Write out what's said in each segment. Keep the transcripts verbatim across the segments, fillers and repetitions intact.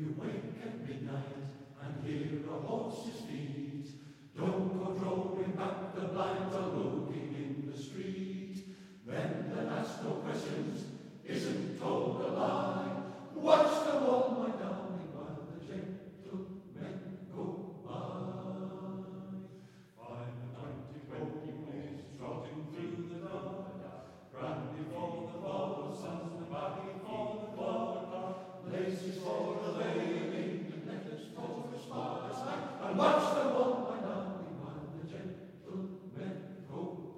you wake at midnight and hear a horse's feet, don't go drawing back the blinds or looking in the street. Then they'll ask no questions, isn't told a lie. Watch the wall, my darling, while the gentlemen go by. Five and twenty ponies trotting through the dark, brandy for the boss and the buggy for the clerk, laces for the lady and letters for the smartest man. And watch the wall, my darling, while the gentlemen go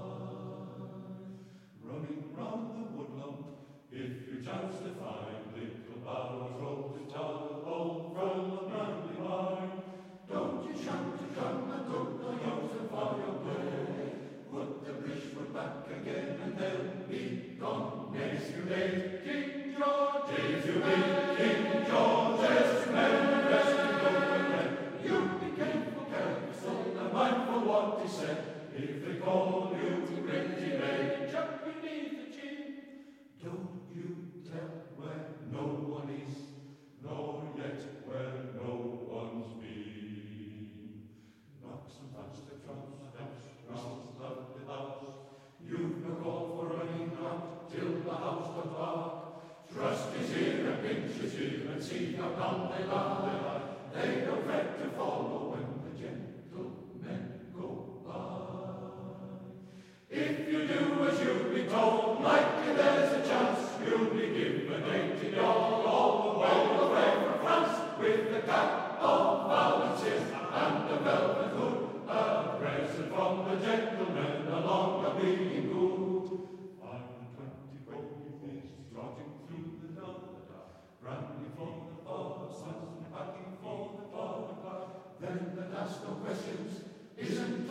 by. Running round the woodlump, if you chance to find little barrels rolled to telephone from the brandy wine, don't you shout to come and cook the youngster for your play. Put the brishwood back again and they'll be gone next day. King George's, you be King George's men, rest and go again. You be careful, careful, and mindful what he said. If they call you Reggie Ray, chuck beneath the chin. Don't you tell where no one is, nor yet where no one's been. Knock some faster trumps, steps round lovely house. You've no call for running out till the house comes back. Trust his ear and pinch his ear and see how come they lie. They don't fret to follow when the gentlemen go by. If you do as you'll be told, likely there's a chance you'll be given eighty dollars all the way away from France, with the cap of balances and the velvet hood, a present from the gentleman along a being good. Five and twenty ponies trotting through the dark, brandy for the boss and packing for the clerk. Then they'll ask no questions, isn't